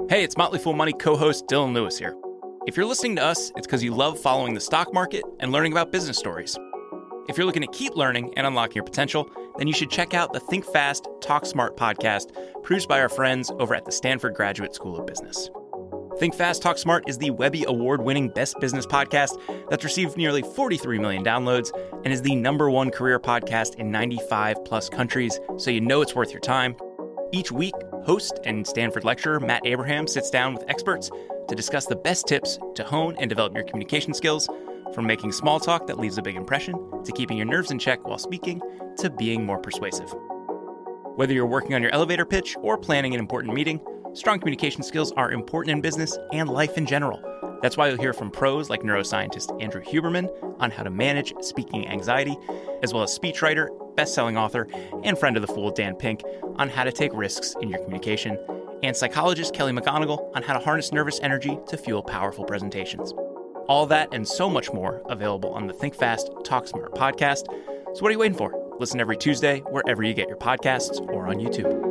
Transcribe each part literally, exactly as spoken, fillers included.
Hey, it's Motley Fool Money co-host Dylan Lewis here. If you're listening to us, it's because you love following the stock market and learning about business stories. If you're looking to keep learning and unlocking your potential, then you should check out the Think Fast, Talk Smart podcast produced by our friends over at the Stanford Graduate School of Business. Think Fast, Talk Smart is the Webby Award-winning best business podcast that's received nearly forty-three million downloads and is the number one career podcast in ninety-five plus countries, so you know it's worth your time. Each week, host and Stanford lecturer Matt Abraham sits down with experts to discuss the best tips to hone and develop your communication skills, from making small talk that leaves a big impression, to keeping your nerves in check while speaking, to being more persuasive. Whether you're working on your elevator pitch or planning an important meeting, strong communication skills are important in business and life in general. That's why you'll hear from pros like neuroscientist Andrew Huberman on how to manage speaking anxiety, as well as speechwriter, best-selling author, and friend of the Fool Dan Pink on how to take risks in your communication, and psychologist Kelly McGonigal on how to harness nervous energy to fuel powerful presentations. All that and so much more available on the Think Fast, Talk Smart podcast. So what are you waiting for? Listen every Tuesday wherever you get your podcasts or on YouTube.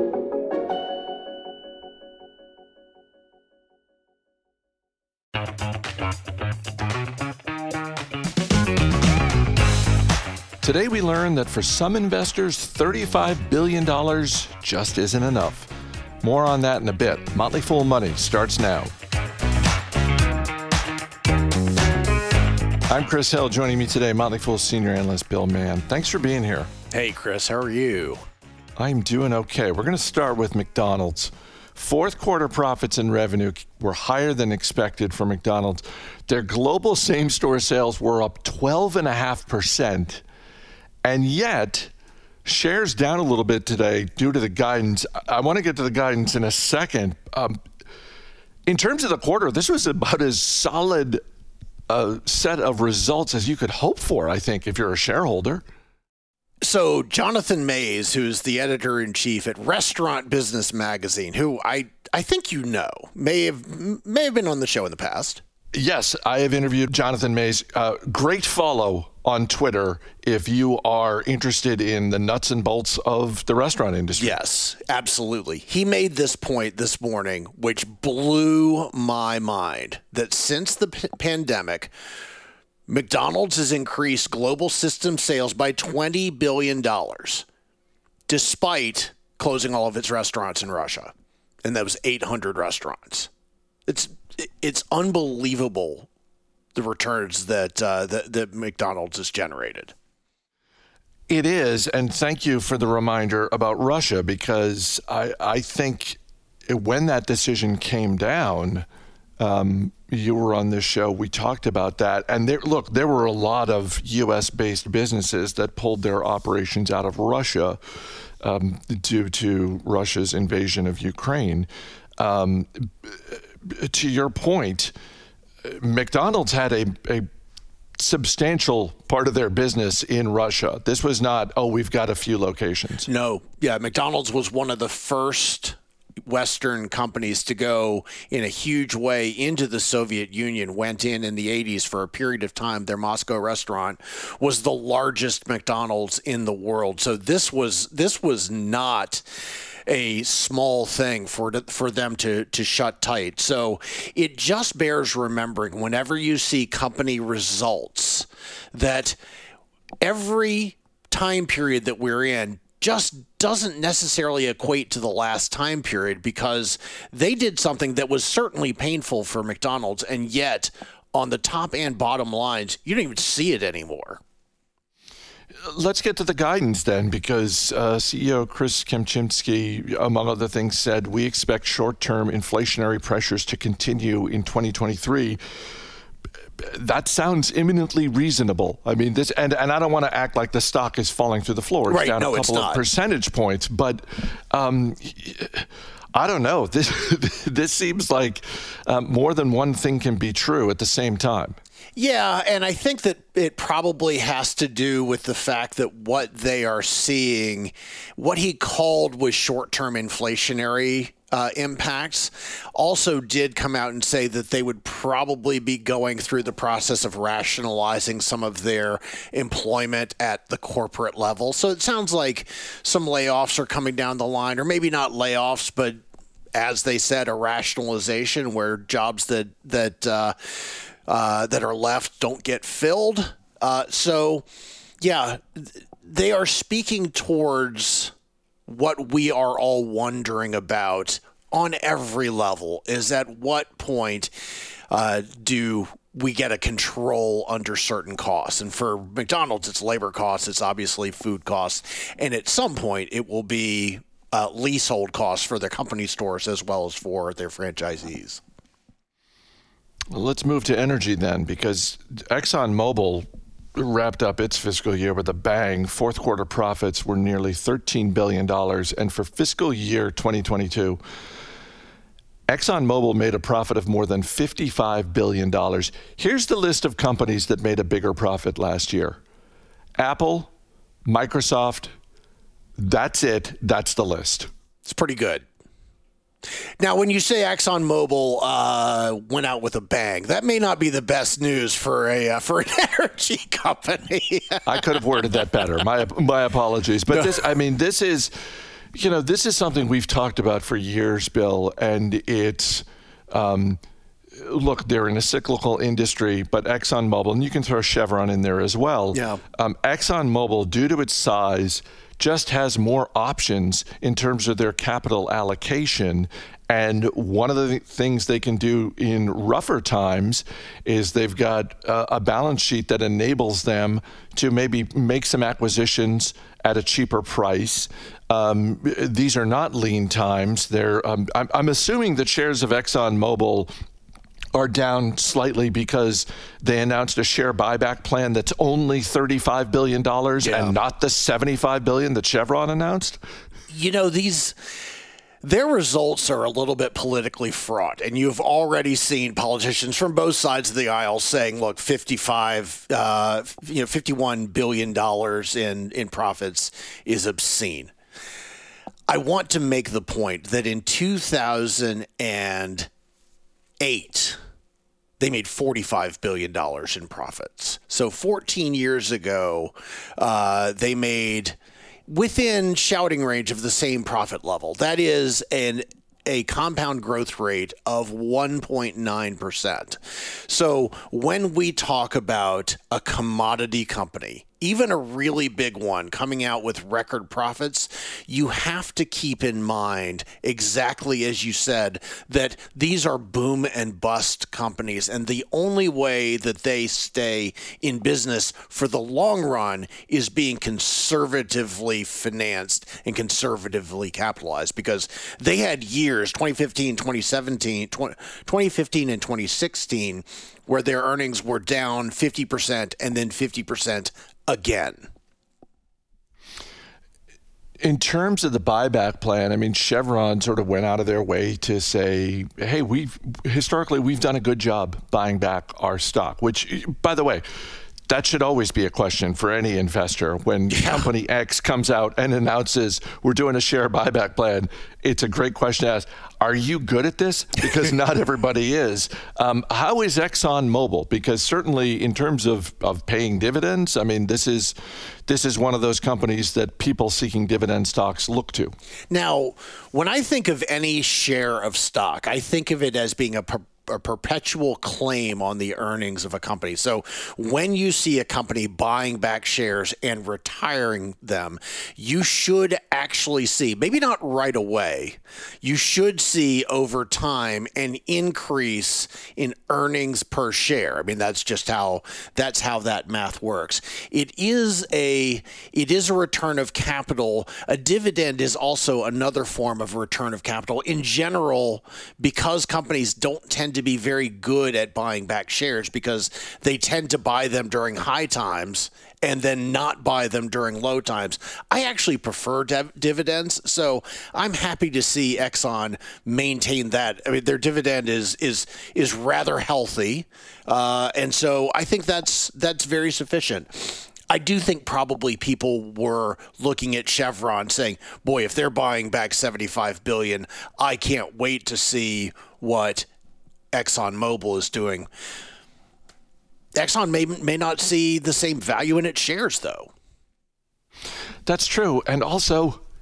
Today we learned that for some investors, thirty-five billion dollars just isn't enough. More on that in a bit. Motley Fool Money starts now. I'm Chris Hill. Joining me today, Motley Fool Senior Analyst Bill Mann. Thanks for being here. Hey, Chris. How are you? I'm doing okay. We're going to start with McDonald's. Fourth quarter profits and revenue were higher than expected for McDonald's. Their global same-store sales were up twelve point five percent. And yet, shares down a little bit today due to the guidance. I want to get to the guidance in a second. Um, in terms of the quarter, this was about as solid a set of results as you could hope for, I think, if you're a shareholder. So Jonathan Mays, who's the editor-in-chief at Restaurant Business Magazine, who I, I think you know, may have may have been on the show in the past. Yes, I have interviewed Jonathan Mays. Uh, great follow on Twitter if you are interested in the nuts and bolts of the restaurant industry. Yes, absolutely. He made this point this morning, which blew my mind, that since the p- pandemic, McDonald's has increased global system sales by twenty billion dollars, despite closing all of its restaurants in Russia. And that was eight hundred restaurants. It's it's unbelievable, the returns that, uh, that that McDonald's has generated. It is, and thank you for the reminder about Russia, because I, I think when that decision came down, um, you were on this show, we talked about that, and there, look, there were a lot of U S-based businesses that pulled their operations out of Russia um, due to Russia's invasion of Ukraine. Um, to your point, McDonald's had a, a substantial part of their business in Russia. This was not, oh, we've got a few locations. No. Yeah, McDonald's was one of the first Western companies to go in a huge way into the Soviet Union, went in in the eighties for a period of time. Their Moscow restaurant was the largest McDonald's in the world. So this was this was not a small thing for for them to to shut tight. So it just bears remembering whenever you see company results that every time period that we're in just doesn't necessarily equate to the last time period, because they did something that was certainly painful for McDonald's, and yet on the top and bottom lines, you don't even see it anymore. Let's get to the guidance then, because uh, C E O Chris Kempczinski, among other things, said we expect short-term inflationary pressures to continue in twenty twenty-three. That sounds imminently reasonable. I mean, this, and, and I don't want to act like the stock is falling through the floor. It's right, down no, a couple of percentage points, but um, I don't know. This this seems like um, more than one thing can be true at the same time. Yeah, and I think that it probably has to do with the fact that what they are seeing, what he called was short-term inflationary uh, impacts, also did come out and say that they would probably be going through the process of rationalizing some of their employment at the corporate level. So it sounds like some layoffs are coming down the line, or maybe not layoffs, but as they said, a rationalization where jobs that that uh, uh, that are left don't get filled. Uh, so, yeah, they are speaking towards what we are all wondering about on every level, is at what point uh, do we get a control under certain costs. And for McDonald's, it's labor costs, it's obviously food costs, and at some point it will be uh, leasehold costs for their company stores as well as for their franchisees. Well, let's move to energy then, because ExxonMobil wrapped up its fiscal year with a bang. Fourth quarter profits were nearly thirteen billion dollars, and for fiscal year twenty twenty-two, ExxonMobil made a profit of more than fifty-five billion dollars. Here's the list of companies that made a bigger profit last year. Apple, Microsoft, that's it. That's the list. It's pretty good. Now, when you say ExxonMobil uh, went out with a bang, that may not be the best news for a uh, for an energy company. I could have worded that better. My my apologies. But this, I mean, this is, you know, this is something we've talked about for years, Bill, and it's, um, look, they're in a cyclical industry, but ExxonMobil, and you can throw Chevron in there as well. Yeah. Um, ExxonMobil, due to its size, just has more options in terms of their capital allocation. And one of the things they can do in rougher times is they've got a, a balance sheet that enables them to maybe make some acquisitions at a cheaper price. Um, these are not lean times. They're, um, I'm, I'm assuming that shares of ExxonMobil are down slightly because they announced a share buyback plan that's only thirty-five billion dollars yeah. and not the seventy-five billion dollars that Chevron announced? You know, these their results are a little bit politically fraught, and you've already seen politicians from both sides of the aisle saying, look, fifty-five, uh, you know, fifty-one billion dollars in, in profits is obscene. I want to make the point that in two thousand eight, they made forty-five billion dollars in profits. So fourteen years ago, uh, they made within shouting range of the same profit level. That is an a compound growth rate of one point nine percent. So when we talk about a commodity company, even a really big one coming out with record profits, you have to keep in mind, exactly as you said, that these are boom and bust companies. And the only way that they stay in business for the long run is being conservatively financed and conservatively capitalized, because they had years, twenty fifteen, twenty seventeen, twenty fifteen and twenty sixteen, where their earnings were down fifty percent and then fifty percent again. In terms of the buyback plan, I mean, Chevron sort of went out of their way to say, hey, we've historically, we've done a good job buying back our stock, which, by the way, that should always be a question for any investor. When yeah. company X comes out and announces we're doing a share buyback plan, it's a great question to ask, are you good at this? Because not everybody is. Um, how is ExxonMobil? Because certainly in terms of, of paying dividends, I mean, this is this is one of those companies that people seeking dividend stocks look to. Now, when I think of any share of stock, I think of it as being a per- a perpetual claim on the earnings of a company. So when you see a company buying back shares and retiring them, you should actually see, maybe not right away, you should see over time an increase in earnings per share. I mean, that's just how that's how that math works. It is a it is a return of capital. A dividend is also another form of return of capital. In general, because companies don't tend to be very good at buying back shares, because they tend to buy them during high times and then not buy them during low times. I actually prefer div- dividends, so I'm happy to see Exxon maintain that. I mean, their dividend is is is rather healthy, uh, and so I think that's that's very sufficient. I do think probably people were looking at Chevron saying, boy, if they're buying back seventy-five billion dollars, I can't wait to see what ExxonMobil is doing. Exxon may may not see the same value in its shares, though. That's true. And also,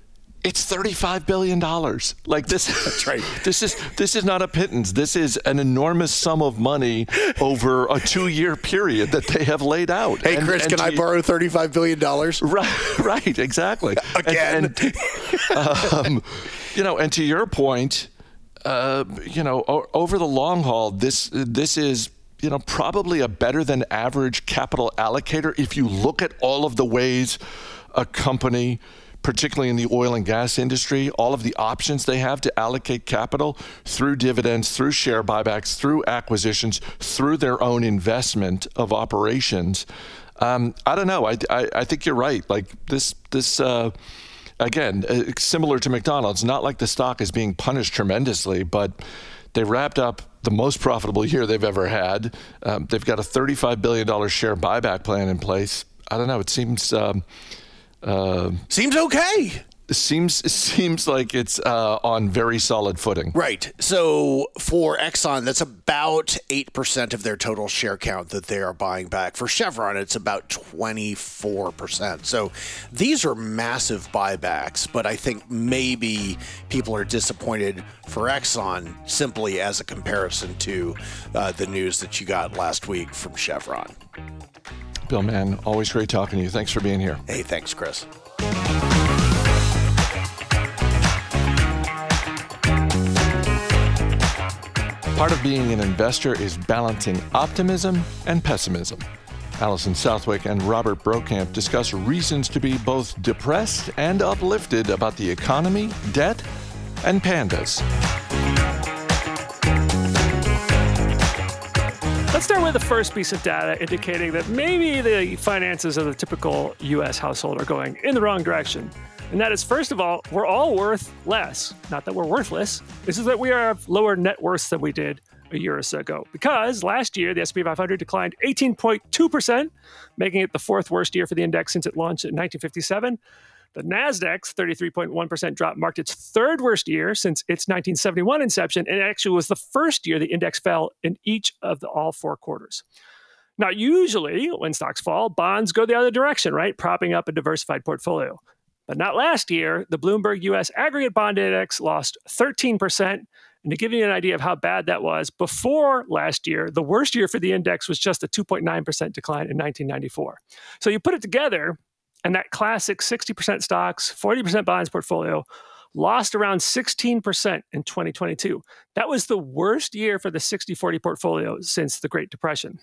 It's thirty-five billion dollars. Like this, That's right. This is this is not a pittance. This is an enormous sum of money over a two-year period that they have laid out. Hey, and, Chris, and can I to, borrow thirty-five billion dollars? Right, right, exactly. Again. And, and, um, you know, and to your point, uh, you know, o- over the long haul, this this is, you know, probably a better than average capital allocator if you look at all of the ways a company, particularly in the oil and gas industry, all of the options they have to allocate capital through dividends, through share buybacks, through acquisitions, through their own investment of operations. Um, I don't know. I, I, I think you're right. Like this, this uh, again, uh, similar to McDonald's, not like the stock is being punished tremendously, but they wrapped up the most profitable year they've ever had. Um, they've got a thirty-five billion dollars share buyback plan in place. I don't know. It seems... Um, Uh, Seems okay. Seems seems like it's uh, on very solid footing. Right. So for Exxon, that's about eight percent of their total share count that they are buying back. For Chevron, it's about twenty-four percent. So these are massive buybacks, but I think maybe people are disappointed for Exxon simply as a comparison to uh, the news that you got last week from Chevron. Bill, man, always great talking to you. Thanks for being here. Hey, thanks, Chris. Part of being an investor is balancing optimism and pessimism. Allison Southwick and Robert Brokamp discuss reasons to be both depressed and uplifted about the economy, debt, and pandas. Let's start with the first piece of data indicating that maybe the finances of the typical U S household are going in the wrong direction. And that is, first of all, we're all worth less. Not that we're worthless. This is that we are of lower net worths than we did a year or so ago. Because last year, the S and P five hundred declined eighteen point two percent, making it the fourth worst year for the index since it launched in nineteen fifty-seven. The Nasdaq's thirty-three point one percent drop marked its third worst year since its nineteen seventy-one inception, and it actually was the first year the index fell in each of the all four quarters. Now, usually when stocks fall, bonds go the other direction, right? Propping up a diversified portfolio. But not last year. The Bloomberg U S Aggregate Bond Index lost thirteen percent. And to give you an idea of how bad that was, before last year, the worst year for the index was just a two point nine percent decline in nineteen ninety-four. So you put it together, and that classic sixty percent stocks, forty percent bonds portfolio lost around sixteen percent in twenty twenty-two. That was the worst year for the sixty forty portfolio since the Great Depression.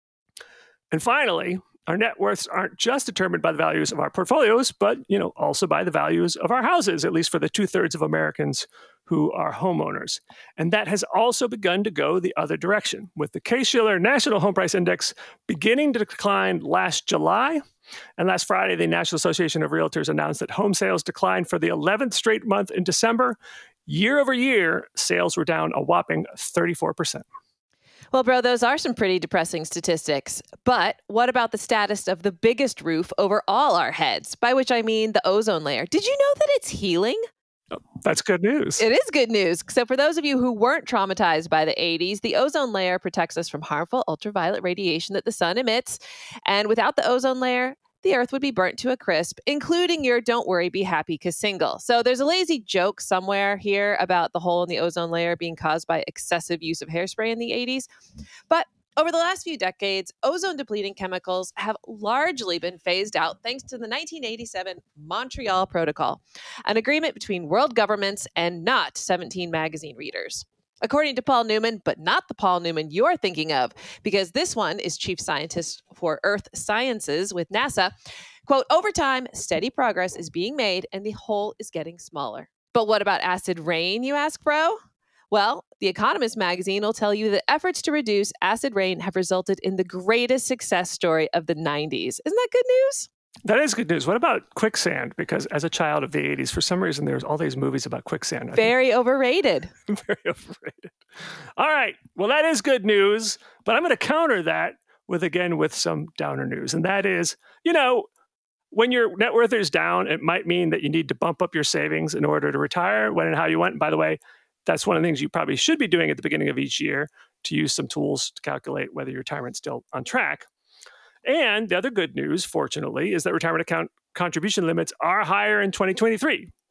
And finally, our net worths aren't just determined by the values of our portfolios, but, you know, also by the values of our houses, at least for the two-thirds of Americans who are homeowners. And that has also begun to go the other direction, with the Case-Shiller National Home Price Index beginning to decline last July. And last Friday, the National Association of Realtors announced that home sales declined for the eleventh straight month in December. Year over year, sales were down a whopping thirty-four percent. Well, bro, those are some pretty depressing statistics. But what about the status of the biggest roof over all our heads? By which I mean the ozone layer. Did you know that it's healing? Oh, that's good news. It is good news. So for those of you who weren't traumatized by the eighties, the ozone layer protects us from harmful ultraviolet radiation that the sun emits. And without the ozone layer, the earth would be burnt to a crisp, including your don't worry, be happy single. So there's a lazy joke somewhere here about the hole in the ozone layer being caused by excessive use of hairspray in the eighties. But over the last few decades, ozone-depleting chemicals have largely been phased out thanks to the nineteen eighty-seven Montreal Protocol, an agreement between world governments and not seventeen magazine readers. According to Paul Newman, but not the Paul Newman you're thinking of, because this one is chief scientist for Earth Sciences with NASA. Quote, over time, steady progress is being made and the hole is getting smaller. But what about acid rain, you ask, bro? Well, The Economist magazine will tell you that efforts to reduce acid rain have resulted in the greatest success story of the nineties. Isn't that good news? That is good news. What about quicksand? Because as a child of the eighties, for some reason, there's all these movies about quicksand. I Very think. overrated. Very overrated. All right. Well, that is good news. But I'm going to counter that with, again, with some downer news. And that is, you know, when your net worth is down, it might mean that you need to bump up your savings in order to retire. When and how you want. And by the way, that's one of the things you probably should be doing at the beginning of each year, to use some tools to calculate whether your retirement's still on track. And the other good news, fortunately, is that retirement account contribution limits are higher in twenty twenty-three.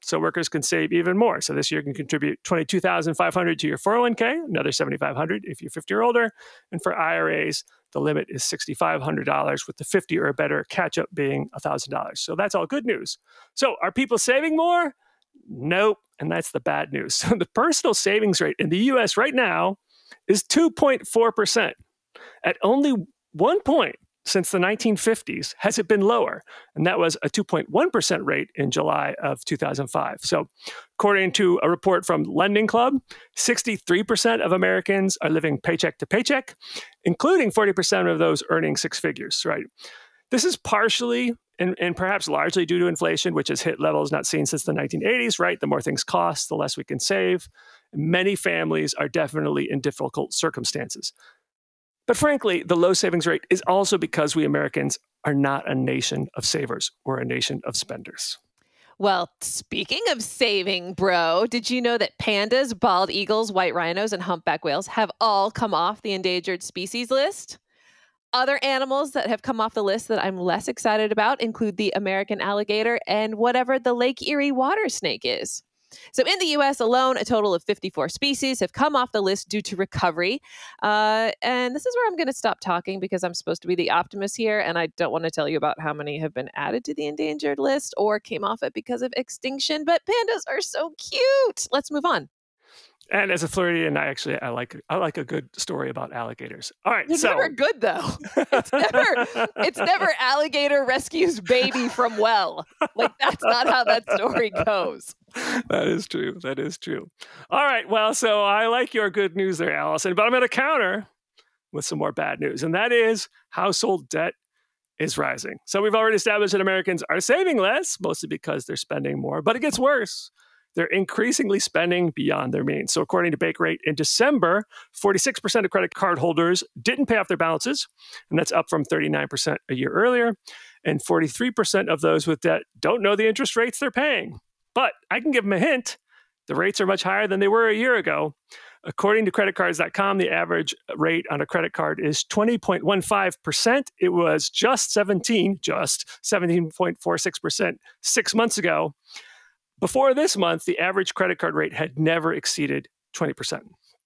so workers can save even more. So this year can contribute twenty-two thousand five hundred dollars to your four oh one k, another seventy-five hundred dollars if you're fifty or older. And for I R As, the limit is six thousand five hundred dollars, with the fifty or better catch-up being one thousand dollars. So that's all good news. So are people saving more? Nope. And that's the bad news. So the personal savings rate in the U S right now is two point four percent. At only one point since the nineteen fifties has it been lower, and that was a two point one percent rate in July of two thousand five. So according to a report from Lending Club, sixty-three percent of Americans are living paycheck to paycheck, including forty percent of those earning six figures, right? This is partially and, and perhaps largely due to inflation, which has hit levels not seen since the nineteen eighties, right? The more things cost, the less we can save. Many families are definitely in difficult circumstances. But frankly, the low savings rate is also because we Americans are not a nation of savers. We're a nation of spenders. Well, speaking of saving, bro, did you know that pandas, bald eagles, white rhinos, and humpback whales have all come off the endangered species list? Other animals that have come off the list that I'm less excited about include the American alligator and whatever the Lake Erie water snake is. So in the U S alone, a total of fifty-four species have come off the list due to recovery. Uh, and this is where I'm going to stop talking because I'm supposed to be the optimist here. And I don't want to tell you about how many have been added to the endangered list or came off it because of extinction. But pandas are so cute. Let's move on. And as a Floridian, I actually I like I like a good story about alligators. All right, it's so never good though. It's never it's never alligator rescues baby from well. Like that's not how that story goes. That is true. That is true. All right. Well, so I like your good news there, Allison, but I'm going to counter with some more bad news, and that is household debt is rising. So we've already established that Americans are saving less, mostly because they're spending more, but it gets worse. They're increasingly spending beyond their means. So according to Bankrate, in December, forty-six percent of credit card holders didn't pay off their balances, and that's up from thirty-nine percent a year earlier. And forty-three percent of those with debt don't know the interest rates they're paying. But I can give them a hint. The rates are much higher than they were a year ago. According to credit cards dot com, the average rate on a credit card is twenty point one five percent. It was just seventeen, just seventeen point four six percent six months ago. Before this month, the average credit card rate had never exceeded twenty percent.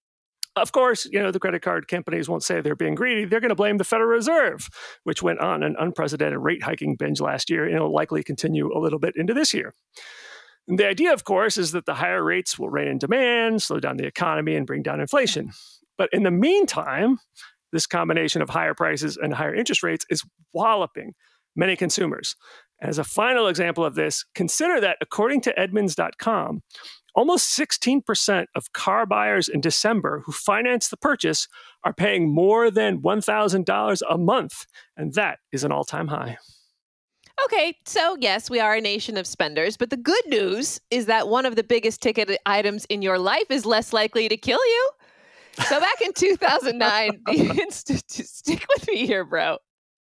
Of course, you know, the credit card companies won't say they're being greedy. They're going to blame the Federal Reserve, which went on an unprecedented rate hiking binge last year, and it'll likely continue a little bit into this year. And the idea, of course, is that the higher rates will rein in demand, slow down the economy, and bring down inflation. But in the meantime, this combination of higher prices and higher interest rates is walloping many consumers. As a final example of this, consider that according to Edmunds dot com, almost sixteen percent of car buyers in December who financed the purchase are paying more than one thousand dollars a month, and that is an all-time high. Okay, so yes, we are a nation of spenders, but the good news is that one of the biggest ticket items in your life is less likely to kill you. So back in two thousand nine, the Institute, stick with me here, bro.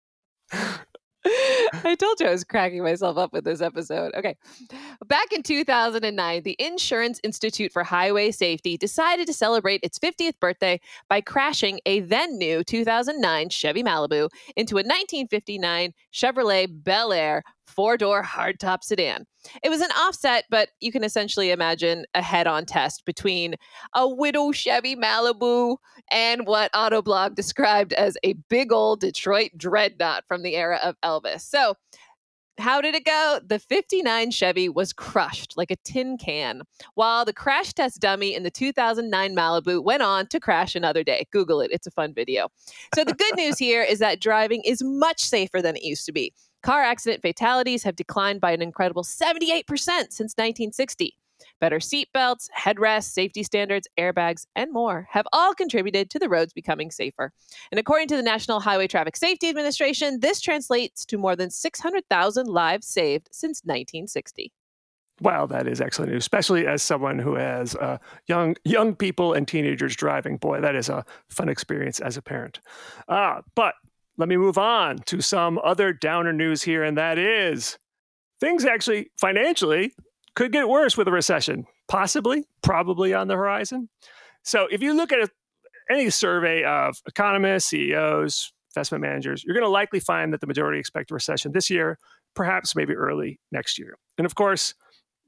I told you I was cracking myself up with this episode. Okay. Back in two thousand nine, the Insurance Institute for Highway Safety decided to celebrate its fiftieth birthday by crashing a then new two thousand nine Chevy Malibu into a nineteen fifty-nine Chevrolet Bel Air four-door hardtop sedan. It was an offset, but you can essentially imagine a head-on test between a widow Chevy Malibu and what Autoblog described as a big old Detroit dreadnought from the era of Elvis. So how did it go? The fifty-nine Chevy was crushed like a tin can, while the crash test dummy in the two thousand nine Malibu went on to crash another day. Google it. It's a fun video. So the good news here is that driving is much safer than it used to be. Car accident fatalities have declined by an incredible seventy-eight percent since nineteen sixty. Better seatbelts, headrests, safety standards, airbags, and more have all contributed to the roads becoming safer. And according to the National Highway Traffic Safety Administration, this translates to more than six hundred thousand lives saved since nineteen sixty. Wow, that is excellent news, especially as someone who has uh, young young people and teenagers driving. Boy, that is a fun experience as a parent. Uh, but let me move on to some other downer news here, and that is things actually financially could get worse with a recession, possibly, probably on the horizon. So if you look at a, any survey of economists, C E Os, investment managers, you're going to likely find that the majority expect a recession this year, perhaps maybe early next year. And of course,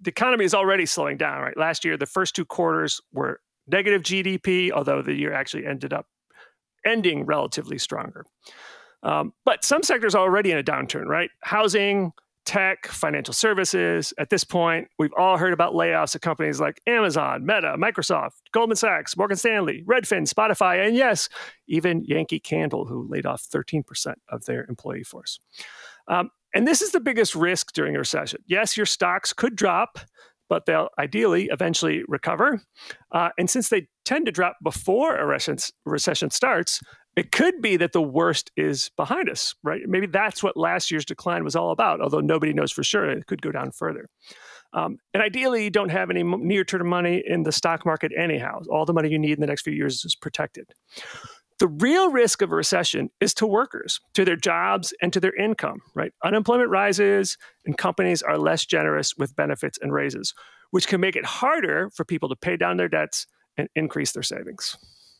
the economy is already slowing down, right? Last year, the first two quarters were negative G D P, although the year actually ended up ending relatively stronger. Um, but some sectors are already in a downturn, right? Housing, tech, financial services. At this point, we've all heard about layoffs at companies like Amazon, Meta, Microsoft, Goldman Sachs, Morgan Stanley, Redfin, Spotify, and yes, even Yankee Candle, who laid off thirteen percent of their employee force. Um, and this is the biggest risk during a recession. Yes, your stocks could drop, but they'll ideally eventually recover. Uh, and since they tend to drop before a recession, recession starts, it could be that the worst is behind us, right? Maybe that's what last year's decline was all about, although nobody knows for sure. It could go down further. Um, and ideally, you don't have any near-term money in the stock market anyhow. All the money you need in the next few years is protected. The real risk of a recession is to workers, to their jobs and to their income, right? Unemployment rises and companies are less generous with benefits and raises, which can make it harder for people to pay down their debts and increase their savings.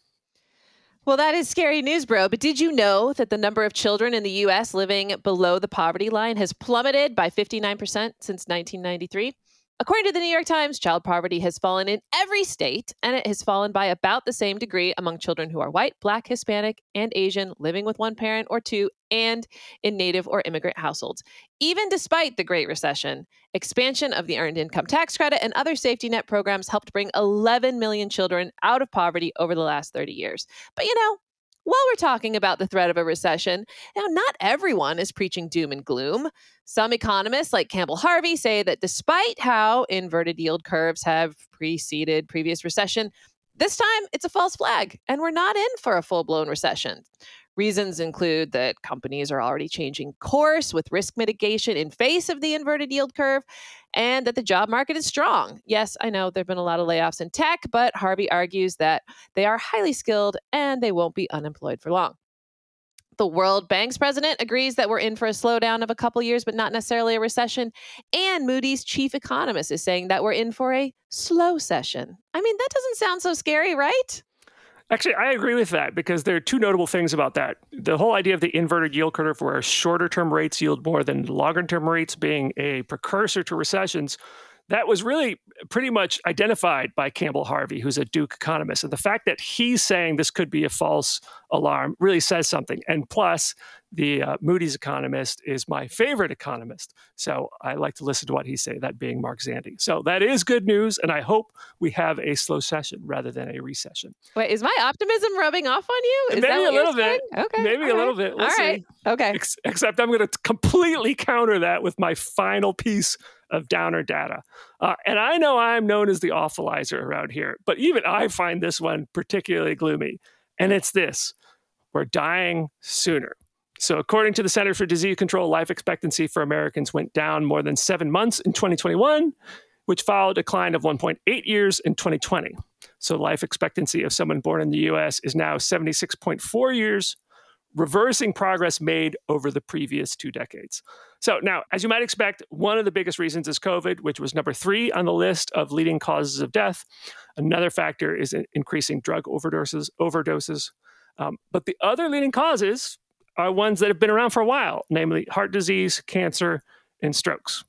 Well, that is scary news, bro. But did you know that the number of children in the U S living below the poverty line has plummeted by fifty-nine percent since nineteen ninety-three? According to the New York Times, child poverty has fallen in every state, and it has fallen by about the same degree among children who are white, Black, Hispanic, and Asian, living with one parent or two, and in Native or immigrant households. Even despite the Great Recession, expansion of the Earned Income Tax Credit and other safety net programs helped bring eleven million children out of poverty over the last thirty years. But you know, while we're talking about the threat of a recession, now not everyone is preaching doom and gloom. Some economists like Campbell Harvey say that despite how inverted yield curves have preceded previous recession, this time it's a false flag and we're not in for a full-blown recession. Reasons include that companies are already changing course with risk mitigation in face of the inverted yield curve, and that the job market is strong. Yes, I know there have been a lot of layoffs in tech, but Harvey argues that they are highly skilled and they won't be unemployed for long. The World Bank's president agrees that we're in for a slowdown of a couple years, but not necessarily a recession. And Moody's chief economist is saying that we're in for a slow session. I mean, that doesn't sound so scary, right? Actually, I agree with that because there are two notable things about that. The whole idea of the inverted yield curve where shorter-term rates yield more than longer-term rates being a precursor to recessions, that was really pretty much identified by Campbell Harvey, who's a Duke economist. And the fact that he's saying this could be a false alarm really says something. And plus, the uh, Moody's economist is my favorite economist. So I like to listen to what he say, that being Mark Zandi. So that is good news. And I hope we have a slow session rather than a recession. Wait, is my optimism rubbing off on you? Is Maybe that what a little you're bit. saying? Okay. Maybe All a right. little bit. We'll All see. right. Okay. Ex- except I'm going to completely counter that with my final piece of downer data. Uh, and I know I'm known as the awfulizer around here, but even I find this one particularly gloomy. And it's this: we're dying sooner. So according to the Centers for Disease Control, life expectancy for Americans went down more than seven months in twenty twenty-one, which followed a decline of one point eight years in twenty twenty. So life expectancy of someone born in the U S is now seventy-six point four years, reversing progress made over the previous two decades. So now, as you might expect, one of the biggest reasons is COVID, which was number three on the list of leading causes of death. Another factor is increasing drug overdoses. overdoses. Um, but the other leading causes are ones that have been around for a while, namely heart disease, cancer, and strokes.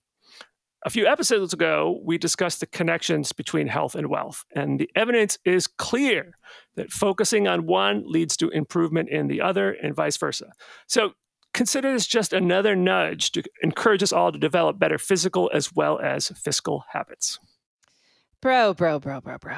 A few episodes ago, we discussed the connections between health and wealth, and the evidence is clear that focusing on one leads to improvement in the other and vice versa. So consider this just another nudge to encourage us all to develop better physical as well as fiscal habits. Bro, bro, bro, bro, bro.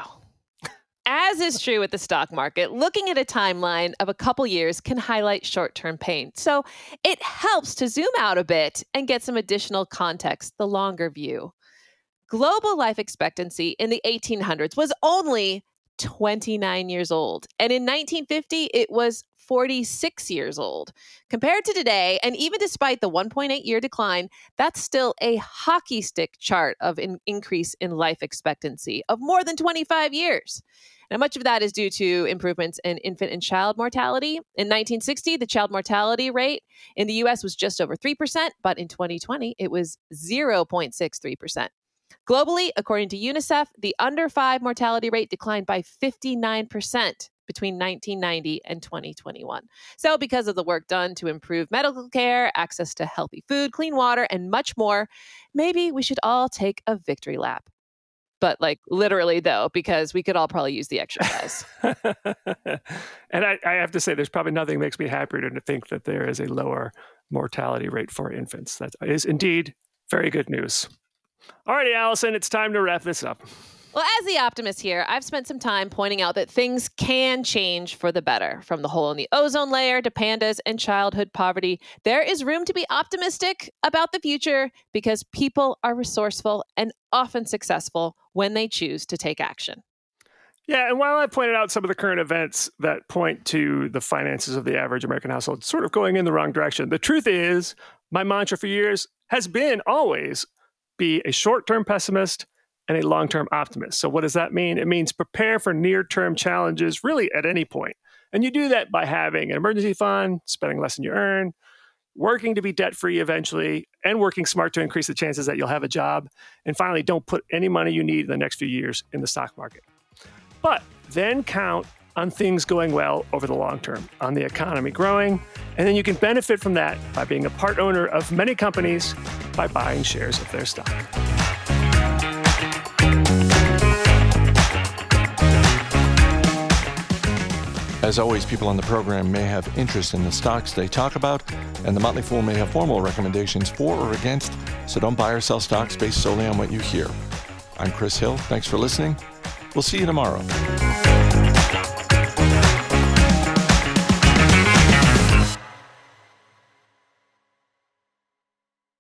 As is true with the stock market, looking at a timeline of a couple years can highlight short-term pain. So it helps to zoom out a bit and get some additional context, the longer view. Global life expectancy in the eighteen hundreds was only twenty-nine years old. And in nineteen fifty, it was forty-six years old. Compared to today, and even despite the one point eight year decline, that's still a hockey stick chart of an increase in life expectancy of more than twenty-five years. Now, much of that is due to improvements in infant and child mortality. In nineteen sixty, the child mortality rate in the U S was just over three percent, but in twenty twenty, it was zero point six three percent. Globally, according to UNICEF, the under five mortality rate declined by fifty-nine percent between nineteen ninety and twenty twenty-one. So because of the work done to improve medical care, access to healthy food, clean water, and much more, maybe we should all take a victory lap. But like literally though, because we could all probably use the exercise. And I, I have to say, there's probably nothing makes me happier than to think that there is a lower mortality rate for infants. That is indeed very good news. All righty, Allison, it's time to wrap this up. Well, as the optimist here, I've spent some time pointing out that things can change for the better. From the hole in the ozone layer to pandas and childhood poverty, there is room to be optimistic about the future because people are resourceful and often successful when they choose to take action. Yeah, and while I pointed out some of the current events that point to the finances of the average American household sort of going in the wrong direction, the truth is, my mantra for years has been always be a short-term pessimist and a long-term optimist. So what does that mean? It means prepare for near-term challenges really at any point. And you do that by having an emergency fund, spending less than you earn, working to be debt-free eventually, and working smart to increase the chances that you'll have a job. And finally, don't put any money you need in the next few years in the stock market. But then count on things going well over the long term, on the economy growing, and then you can benefit from that by being a part owner of many companies by buying shares of their stock. As always, people on the program may have interest in the stocks they talk about, and the Motley Fool may have formal recommendations for or against, so don't buy or sell stocks based solely on what you hear. I'm Chris Hill. Thanks for listening. We'll see you tomorrow.